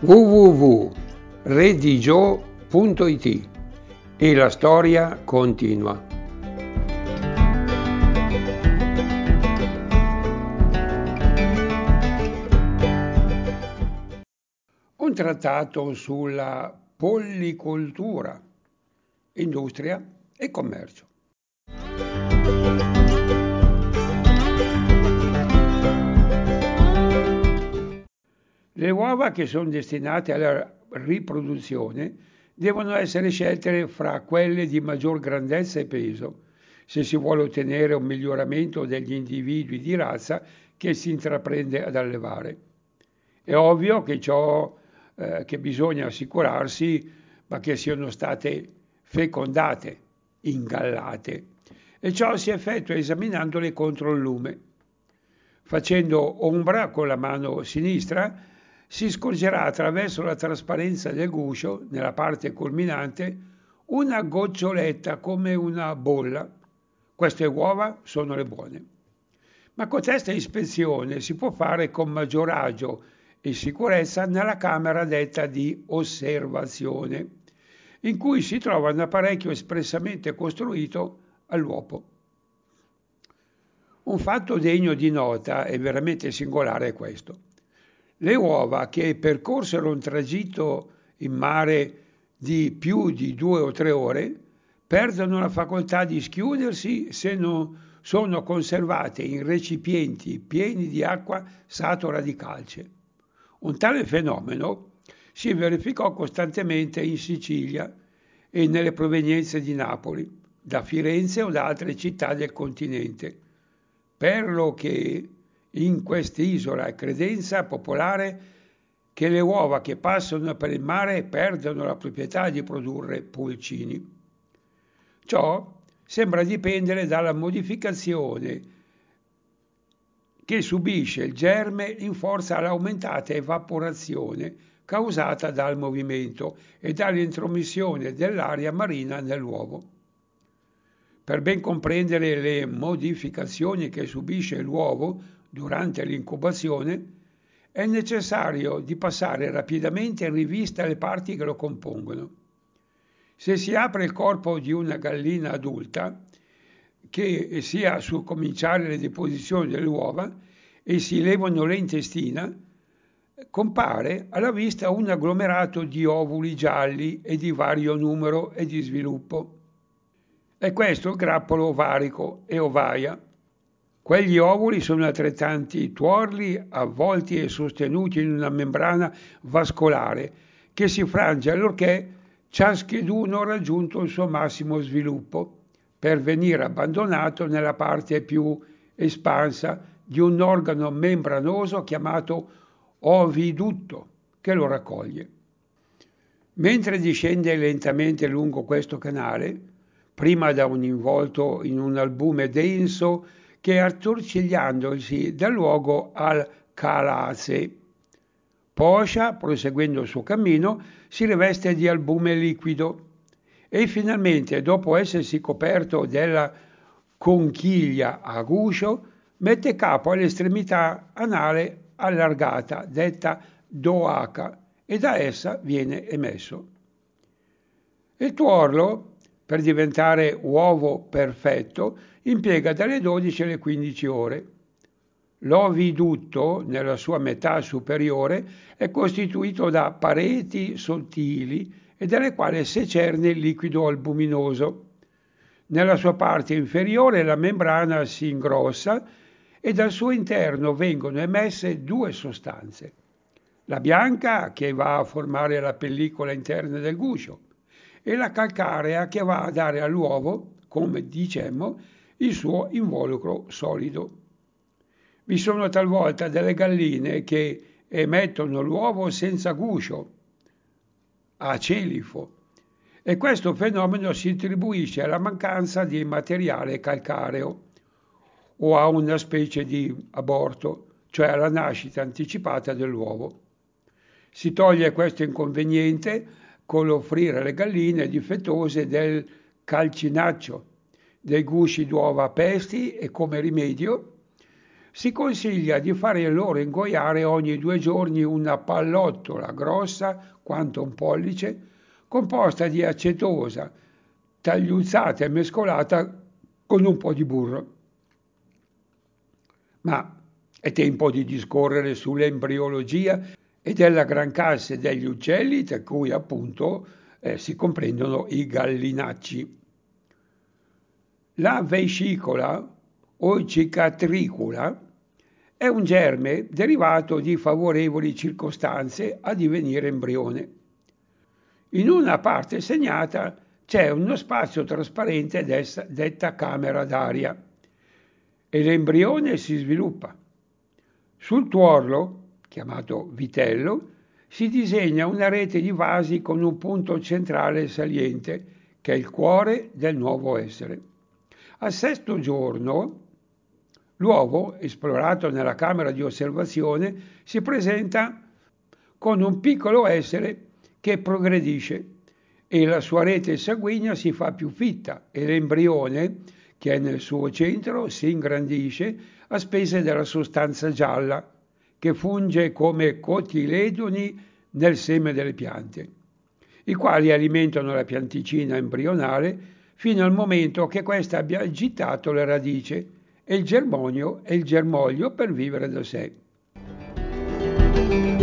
www.redigio.it e la storia continua. Un trattato sulla pollicoltura, industria e commercio. Le uova che sono destinate alla riproduzione devono essere scelte fra quelle di maggior grandezza e peso, se si vuole ottenere un miglioramento degli individui di razza che si intraprende ad allevare. È ovvio che che bisogna assicurarsi che siano state fecondate, ingallate, e ciò si effettua esaminandole contro il lume. Facendo ombra con la mano sinistra si scorgerà attraverso la trasparenza del guscio, nella parte culminante, una goccioletta come una bolla. Queste uova sono le buone. Ma questa ispezione si può fare con maggior agio e sicurezza nella camera detta di osservazione, in cui si trova un apparecchio espressamente costruito all'uopo. Un fatto degno di nota e veramente singolare è questo. Le uova che percorsero un tragitto in mare di più di 2 o 3 ore perdono la facoltà di schiudersi se non sono conservate in recipienti pieni di acqua satura di calce. Un tale fenomeno si verificò costantemente in Sicilia e nelle provenienze di Napoli, da Firenze o da altre città del continente, per lo che in quest'isola è credenza popolare che le uova che passano per il mare perdono la proprietà di produrre pulcini. Ciò sembra dipendere dalla modificazione che subisce il germe in forza all'aumentata evaporazione causata dal movimento e dall'intromissione dell'aria marina nell'uovo. Per ben comprendere le modificazioni che subisce l'uovo durante l'incubazione, è necessario di passare rapidamente in rivista le parti che lo compongono. Se si apre il corpo di una gallina adulta, che sia sul cominciare le deposizioni delle uova e si levano le intestina, compare alla vista un agglomerato di ovuli gialli e di vario numero e di sviluppo. È questo il grappolo ovarico e ovaia. Quegli ovuli sono altrettanti tuorli avvolti e sostenuti in una membrana vascolare che si frange allorché ciascheduno ha raggiunto il suo massimo sviluppo, per venire abbandonato nella parte più espansa di un organo membranoso chiamato ovidutto, che lo raccoglie. Mentre discende lentamente lungo questo canale, prima da un involto in un albume denso che attorcigliandosi dà luogo al calace. Poscia, proseguendo il suo cammino, si riveste di albume liquido e finalmente, dopo essersi coperto della conchiglia a guscio, mette capo all'estremità anale allargata, detta doaca, e da essa viene emesso. Il tuorlo, per diventare uovo perfetto, impiega dalle 12 alle 15 ore. L'ovidutto, nella sua metà superiore, è costituito da pareti sottili e dalle quali secerne il liquido albuminoso. Nella sua parte inferiore la membrana si ingrossa e dal suo interno vengono emesse 2 sostanze. La bianca, che va a formare la pellicola interna del guscio, e la calcarea, che va a dare all'uovo, come dicemmo, il suo involucro solido. Vi sono talvolta delle galline che emettono l'uovo senza guscio, a celifo, e questo fenomeno si attribuisce alla mancanza di materiale calcareo o a una specie di aborto, cioè alla nascita anticipata dell'uovo. Si toglie questo inconveniente con l'offrire alle galline difettose del calcinaccio, dei gusci d'uova pesti e, come rimedio, Si consiglia di fare loro ingoiare ogni 2 giorni una pallottola grossa quanto un pollice, composta di acetosa, tagliuzzata e mescolata con un po' di burro. Ma è tempo di discorrere sull'embriologia e della gran classe degli uccelli, tra cui appunto si comprendono i gallinacci. La vescicola o cicatricula è un germe derivato di favorevoli circostanze a divenire embrione. In una parte segnata c'è uno spazio trasparente detta camera d'aria e l'embrione si sviluppa. Sul tuorlo, chiamato vitello, si disegna una rete di vasi con un punto centrale saliente, che è il cuore del nuovo essere. Al 6° giorno, l'uovo, esplorato nella camera di osservazione, si presenta con un piccolo essere che progredisce e la sua rete sanguigna si fa più fitta e l'embrione, che è nel suo centro, si ingrandisce a spese della sostanza gialla, che funge come cotiledoni nel seme delle piante, i quali alimentano la pianticina embrionale fino al momento che questa abbia agitato la radice e il germoglio per vivere da sé.